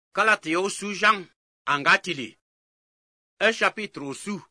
Galateo su Jean angatili. E chapitre su.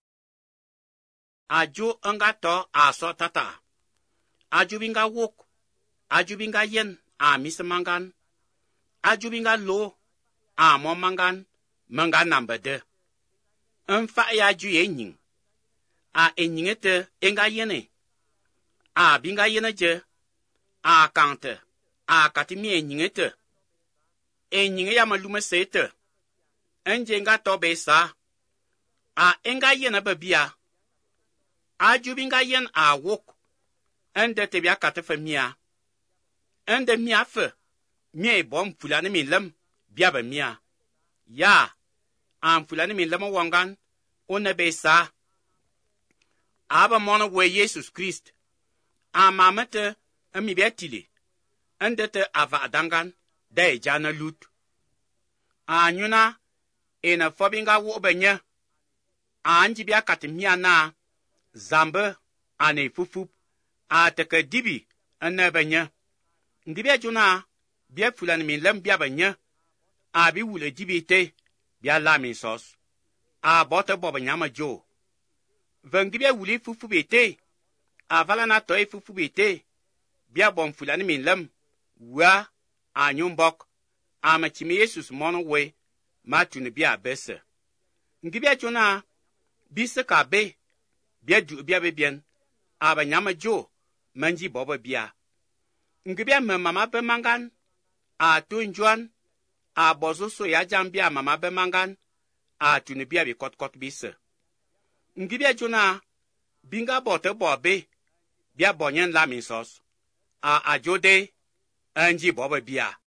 Ajo angato aso tata. Ajo binga wok. Ajo binga yen a mismangan. Ajo binga lo a momangan mangan nambede. Nfa ya ju yenying. A enyingete enga yene. A binga yene je. A kante. A katimi enyingete. Enyinge ya malume sete. Enje nga tobe sa. A enga yene babia. A jubinga yen a wok. Ende tebia katefe mia. Ende mia fe. Mie bom fulani min lem. Biaba mia. Ya. Am fulani min lem wangan. One be sa. Aba mona we Jesus Christ. A mamete. Emi betili. Ende te ava adangan. Day jana lut. A nyuna. Ena fobinga wo benye. A anjibia katimia na. Zambe. Ane fufup. A teke dibi. Ane benye. Ndibia juna. Bia fulani min lem bia benye. A bi wule dibi te. Bia la min sos. A bote bobe nyama jo. Vengibia wuli fufup ete. A vala na toe fufup ete. Bia bom fulani min lem. Wa. A nyumbok. A machime Jesus mono we. Ma tuni bia bese. Ngibia juna. Bise ka be. Bia du bia be bien. A ba nyama jo. Manji bobe bia. Ngibia me mama be mangan. A tu njuan. A bozo so ya jambia mama be mangan. A tuni bia bi kot bise. Ngibia juna. Binga bote bobe. Bia bonyen la min sos. A ajode. Anji bobe bia.